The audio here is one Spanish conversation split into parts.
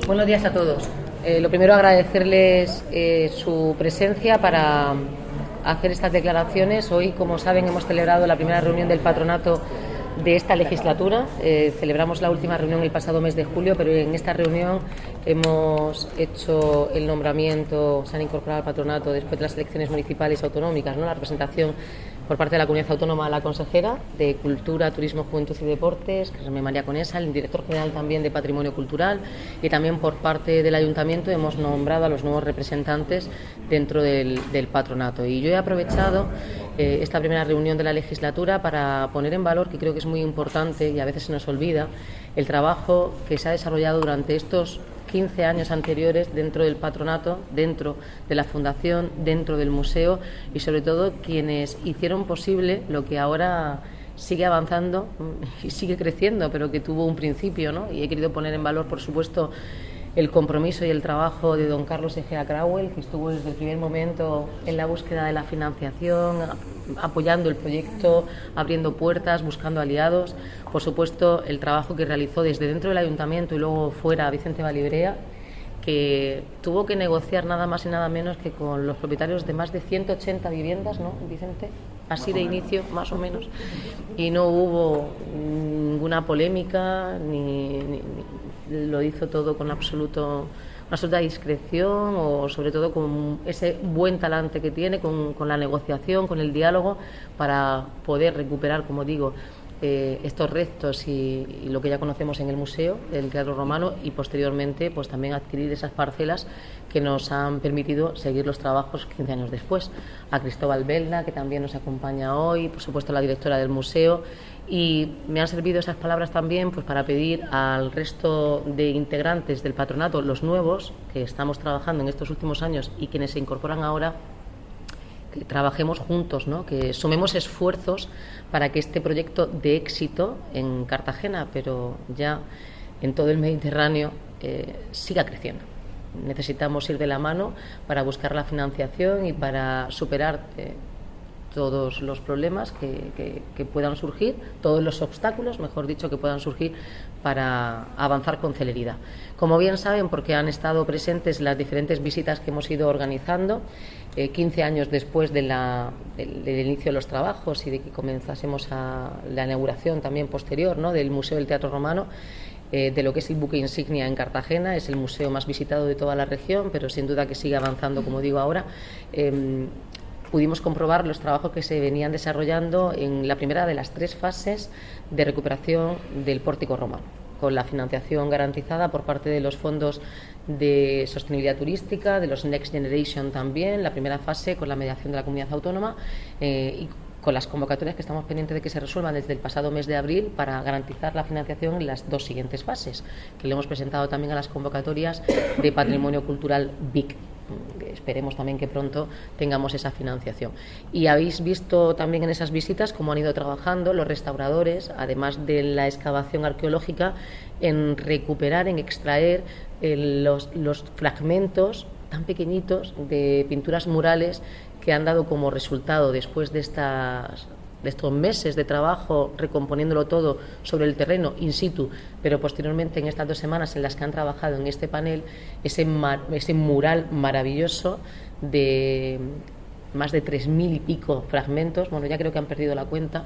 Buenos días a todos. Lo primero, agradecerles su presencia para hacer estas declaraciones. Hoy, como saben, hemos celebrado la primera reunión del patronato de esta legislatura. Celebramos la última reunión el pasado mes de julio, pero en esta reunión hemos hecho el nombramiento, se han incorporado al patronato después de las elecciones municipales y autonómicas, ¿no? La representación por parte de la Comunidad Autónoma a la consejera de Cultura, Turismo, Juventud y Deportes, que es María Conesa, el director general también de Patrimonio Cultural, y también por parte del Ayuntamiento hemos nombrado a los nuevos representantes dentro del patronato. Y yo he aprovechado esta primera reunión de la legislatura para poner en valor, que creo que es muy importante y a veces se nos olvida, el trabajo que se ha desarrollado durante estos 15 años anteriores dentro del patronato, dentro de la fundación, dentro del museo y sobre todo quienes hicieron posible lo que ahora sigue avanzando y sigue creciendo, pero que tuvo un principio, ¿no? Y he querido poner en valor, por supuesto, el compromiso y el trabajo de don Carlos Egea Crauel, que estuvo desde el primer momento en la búsqueda de la financiación, apoyando el proyecto, abriendo puertas, buscando aliados. Por supuesto, el trabajo que realizó desde dentro del ayuntamiento y luego fuera Vicente Valibrea, que tuvo que negociar nada más y nada menos que con los propietarios de más de 180 viviendas, ¿no, Vicente? Así de inicio, más o menos. Y no hubo ninguna polémica, ni lo hizo todo con una absoluta discreción, o sobre todo con ese buen talante que tiene, con la negociación, con el diálogo, para poder recuperar, como digo, estos restos y lo que ya conocemos en el museo del Teatro Romano, y posteriormente pues también adquirir esas parcelas que nos han permitido seguir los trabajos 15 años después. A Cristóbal Belda, que también nos acompaña hoy, por supuesto la directora del museo, y me han servido esas palabras también pues para pedir al resto de integrantes del patronato, los nuevos que estamos trabajando en estos últimos años y quienes se incorporan ahora, que trabajemos juntos, ¿no? Que sumemos esfuerzos para que este proyecto de éxito en Cartagena, pero ya en todo el Mediterráneo, siga creciendo. Necesitamos ir de la mano para buscar la financiación y para superar todos los problemas que puedan surgir, todos los obstáculos, mejor dicho, que puedan surgir para avanzar con celeridad. Como bien saben, porque han estado presentes las diferentes visitas que hemos ido organizando, 15 años después del inicio de los trabajos y de que comenzásemos la inauguración también posterior, ¿no?, del Museo del Teatro Romano, de lo que es el buque insignia en Cartagena. Es el museo más visitado de toda la región, pero sin duda que sigue avanzando, como digo ahora. Pudimos comprobar los trabajos que se venían desarrollando en la primera de las 3 fases de recuperación del pórtico romano, con la financiación garantizada por parte de los fondos de sostenibilidad turística, de los Next Generation también, la primera fase con la mediación de la Comunidad Autónoma, y con las convocatorias que estamos pendientes de que se resuelvan desde el pasado mes de abril para garantizar la financiación en las 2 siguientes fases, que le hemos presentado también a las convocatorias de Patrimonio Cultural BIC. Esperemos también que pronto tengamos esa financiación. Y habéis visto también en esas visitas cómo han ido trabajando los restauradores, además de la excavación arqueológica, en recuperar, en extraer los fragmentos tan pequeñitos de pinturas murales que han dado como resultado, después de estos meses de trabajo recomponiéndolo todo sobre el terreno in situ, pero posteriormente en estas 2 semanas en las que han trabajado en este panel, ese mural maravilloso de más de 3.000 y pico fragmentos. Bueno, ya creo que han perdido la cuenta,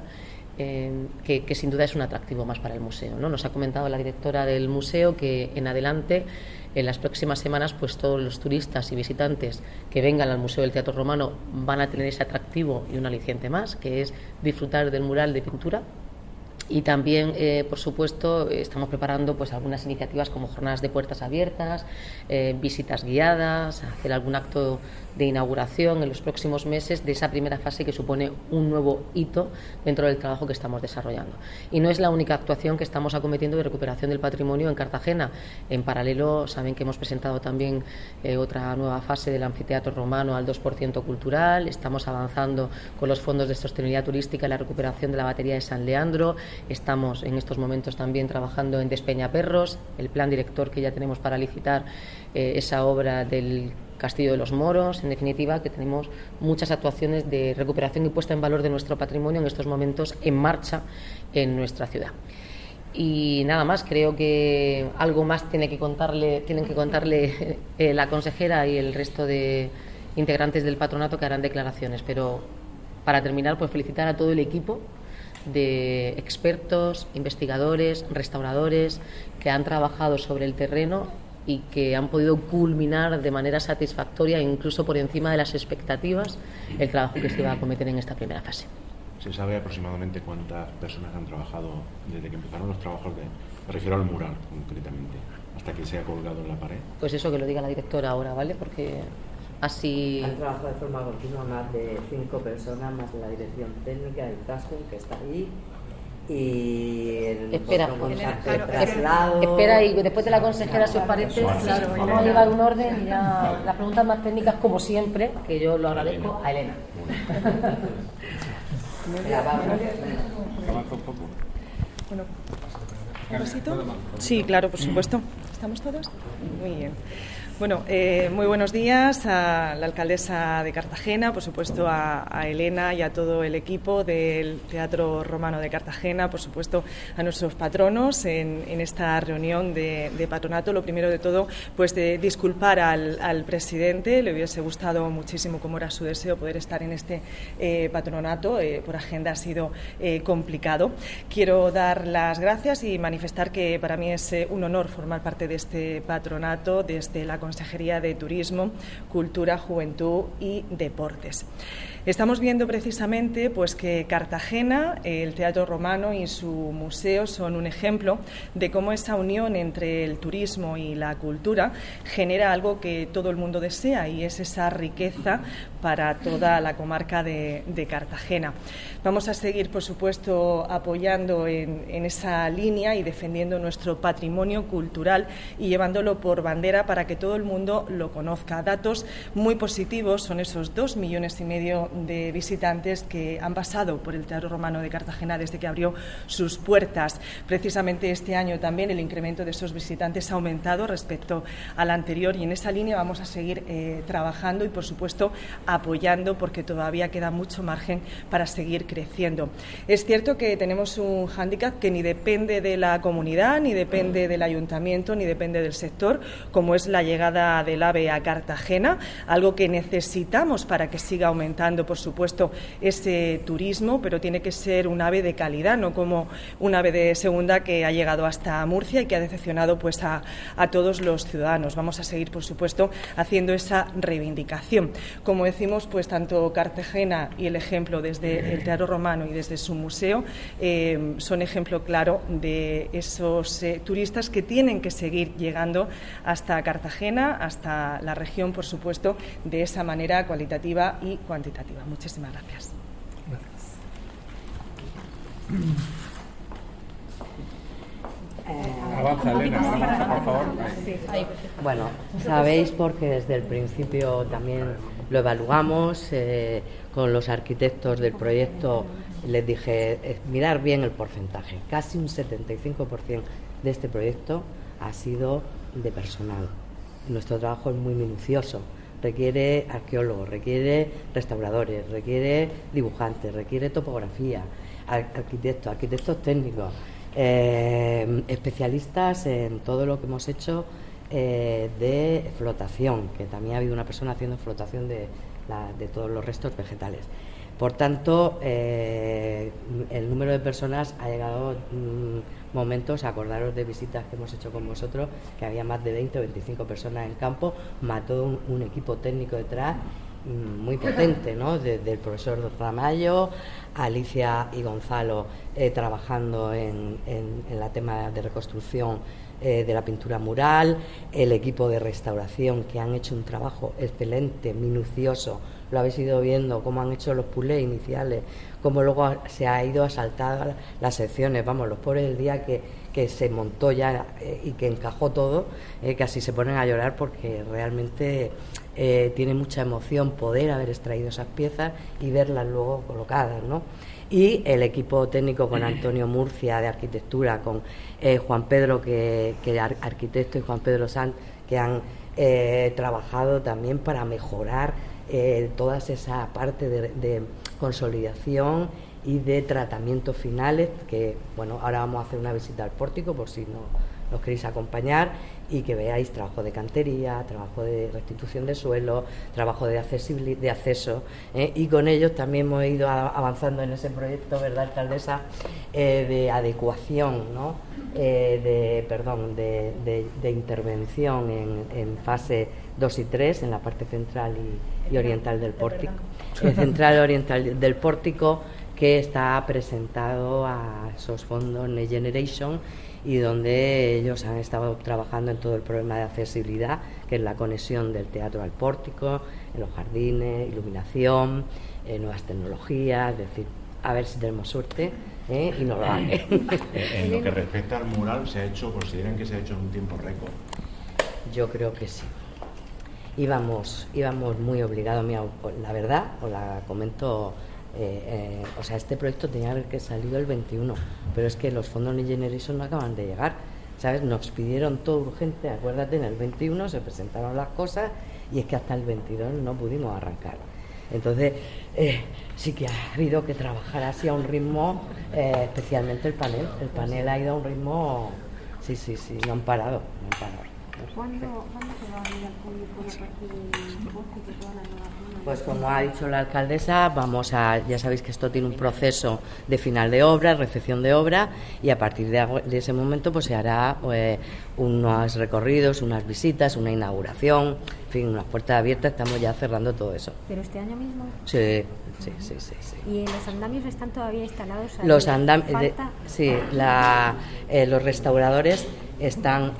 que sin duda es un atractivo más para el museo, ¿no? Nos ha comentado la directora del museo que en adelante, en las próximas semanas, pues todos los turistas y visitantes que vengan al Museo del Teatro Romano van a tener ese atractivo y un aliciente más, que es disfrutar del mural de pintura. Y también, por supuesto, estamos preparando pues algunas iniciativas como jornadas de puertas abiertas, visitas guiadas, hacer algún acto de inauguración en los próximos meses de esa primera fase que supone un nuevo hito dentro del trabajo que estamos desarrollando. Y no es la única actuación que estamos acometiendo de recuperación del patrimonio en Cartagena. En paralelo, saben que hemos presentado también otra nueva fase del anfiteatro romano al 2% cultural. Estamos avanzando con los fondos de sostenibilidad turística y la recuperación de la batería de San Leandro. Estamos en estos momentos también trabajando en Despeñaperros, el plan director que ya tenemos para licitar esa obra del Castillo de los Moros. En definitiva, que tenemos muchas actuaciones de recuperación y puesta en valor de nuestro patrimonio en estos momentos en marcha en nuestra ciudad. Y nada más, creo que algo más tienen que contarle la consejera y el resto de integrantes del patronato que harán declaraciones. Pero para terminar, pues felicitar a todo el equipo de expertos, investigadores, restauradores que han trabajado sobre el terreno y que han podido culminar de manera satisfactoria, incluso por encima de las expectativas, el trabajo que se iba a acometer en esta primera fase. ¿Se sabe aproximadamente cuántas personas han trabajado desde que empezaron los trabajos me refiero al mural concretamente, hasta que se ha colgado en la pared? Pues eso que lo diga la directora ahora, ¿vale? Porque así... Han trabajado de forma continua más de 5 personas, más la dirección técnica, el casting que está ahí, y el espera, y después de la consejera, si os parece, vamos a llevar un orden y ya las preguntas más técnicas, como siempre, que yo lo agradezco, a Elena. Avanza un poco. Bueno, ¿un besito? Sí, claro, por supuesto. ¿Estamos todos? Muy bien. Bueno, muy buenos días a la alcaldesa de Cartagena, por supuesto a Elena y a todo el equipo del Teatro Romano de Cartagena, por supuesto a nuestros patronos en esta reunión de patronato. Lo primero de todo, pues de disculpar al presidente, le hubiese gustado muchísimo, como era su deseo, poder estar en este patronato, por agenda ha sido complicado. Quiero dar las gracias y manifestar que para mí es un honor formar parte de este patronato desde la Consejería de Turismo, Cultura, Juventud y Deportes. Estamos viendo precisamente pues que Cartagena, el Teatro Romano y su museo son un ejemplo de cómo esa unión entre el turismo y la cultura genera algo que todo el mundo desea, y es esa riqueza para toda la comarca de Cartagena. Vamos a seguir, por supuesto, apoyando en esa línea y defendiendo nuestro patrimonio cultural y llevándolo por bandera para que todo el mundo lo conozca. Datos muy positivos son esos 2,5 millones de visitantes que han pasado por el Teatro Romano de Cartagena desde que abrió sus puertas. Precisamente este año también el incremento de esos visitantes ha aumentado respecto al anterior, y en esa línea vamos a seguir trabajando y, por supuesto, apoyando, porque todavía queda mucho margen para seguir creciendo. Es cierto que tenemos un hándicap que ni depende de la comunidad, ni depende del ayuntamiento, ni depende del sector, como es la llegada del AVE a Cartagena, algo que necesitamos para que siga aumentando, por supuesto, ese turismo, pero tiene que ser un AVE de calidad, no como un AVE de segunda que ha llegado hasta Murcia y que ha decepcionado pues a todos los ciudadanos. Vamos a seguir, por supuesto, haciendo esa reivindicación. Como decimos, pues tanto Cartagena y el ejemplo desde el Teatro Romano y desde su museo son ejemplo claro de esos turistas que tienen que seguir llegando hasta Cartagena, hasta la región, por supuesto, de esa manera cualitativa y cuantitativa. Muchísimas gracias. Avanza, Elena, avanza, por favor. Bueno, sabéis, porque desde el principio también lo evaluamos con los arquitectos del proyecto, les dije, mirar bien el porcentaje. Casi un 75% de este proyecto ha sido de personal. Nuestro trabajo es muy minucioso. Requiere arqueólogos, requiere restauradores, requiere dibujantes, requiere topografía, arquitectos técnicos, especialistas en todo lo que hemos hecho de flotación, que también ha habido una persona haciendo flotación de todos los restos vegetales. Por tanto, el número de personas ha llegado momentos, acordaros de visitas que hemos hecho con vosotros, que había más de 20 o 25 personas en campo, más todo un equipo técnico detrás muy potente, ¿no? Desde el profesor Ramallo, Alicia y Gonzalo trabajando en la tema de reconstrucción de la pintura mural, el equipo de restauración, que han hecho un trabajo excelente, minucioso. Lo habéis ido viendo, cómo han hecho los puzzles iniciales, cómo luego se ha ido a saltar las secciones. Vamos, los pobres del día que se montó ya y que encajó todo, casi se ponen a llorar, porque realmente tiene mucha emoción poder haber extraído esas piezas y verlas luego colocadas, ¿no? Y el equipo técnico con Antonio Murcia de arquitectura, con Juan Pedro, que arquitecto, y Juan Pedro Sanz, que han trabajado también para mejorar toda esa parte de consolidación y de tratamientos finales, que bueno, ahora vamos a hacer una visita al pórtico por si nos queréis acompañar, y que veáis trabajo de cantería, trabajo de restitución de suelo, trabajo de accesibilidad, de acceso, y con ellos también hemos ido avanzando en ese proyecto, ¿verdad, alcaldesa?, de adecuación, ¿no? de intervención en fase 2 y 3 en la parte central y oriental del pórtico, central oriental del pórtico, que está presentado a esos fondos Next Generation, y donde ellos han estado trabajando en todo el problema de accesibilidad, que es la conexión del teatro al pórtico, en los jardines, iluminación, nuevas tecnologías, es decir, a ver si tenemos suerte y nos lo hagan. En lo que respecta al mural, ¿consideran que se ha hecho en un tiempo récord? Yo creo que sí. Íbamos muy obligados, la verdad, os la comento. O sea, este proyecto tenía que salir el 21, pero es que los fondos Next Generation no acaban de llegar, ¿sabes? Nos pidieron todo urgente, acuérdate, en el 21 se presentaron las cosas, y es que hasta el 22 no pudimos arrancar. Entonces, sí que ha habido que trabajar así a un ritmo, especialmente el panel ha ido a un ritmo, sí, no han parado. ¿Cuándo se va a abrir al público la parte del bosque que toda la nueva zona? Pues como ha dicho la alcaldesa, ya sabéis que esto tiene un proceso de final de obra, recepción de obra, y a partir de ese momento pues se hará unos recorridos, unas visitas, una inauguración, en fin, unas puertas abiertas. Estamos ya cerrando todo eso. ¿Pero este año mismo? Sí. ¿Y los andamios están todavía instalados? Los andamios, sí, los restauradores están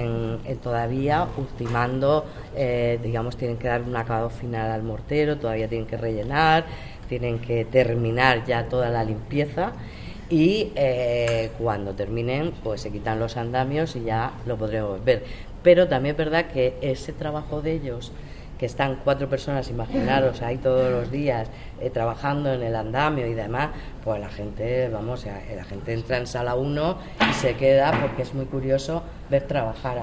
todavía ultimando, digamos, tienen que dar un acabado final al mortero, todavía tienen que rellenar, tienen que terminar ya toda la limpieza, y cuando terminen pues se quitan los andamios y ya lo podremos ver. Pero también es verdad que ese trabajo de ellos, que están 4 personas, imaginaros, ahí todos los días trabajando en el andamio y demás, pues la gente entra en sala 1 y se queda, porque es muy curioso ver trabajar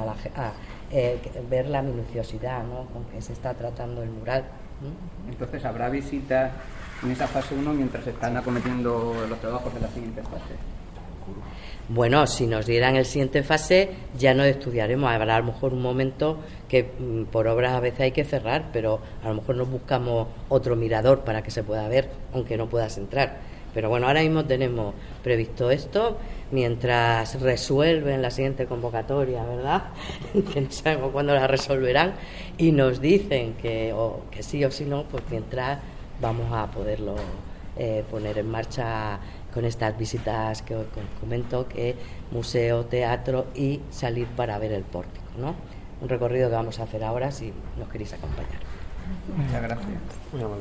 ver la minuciosidad, ¿no?, con que se está tratando el mural. Entonces, ¿habrá visitas en esa fase 1 mientras se están acometiendo los trabajos de la siguiente fase? Bueno, si nos dieran el siguiente fase ya no estudiaremos. Habrá a lo mejor un momento que por obras a veces hay que cerrar, pero a lo mejor nos buscamos otro mirador para que se pueda ver, aunque no puedas entrar. Pero bueno, ahora mismo tenemos previsto esto, mientras resuelven la siguiente convocatoria, ¿verdad? Que no sabemos cuándo la resolverán, y nos dicen que sí o sí no, pues mientras vamos a poderlo poner en marcha con estas visitas que os comento, que museo, teatro y salir para ver el pórtico, ¿no? Un recorrido que vamos a hacer ahora si nos queréis acompañar. Muchas gracias.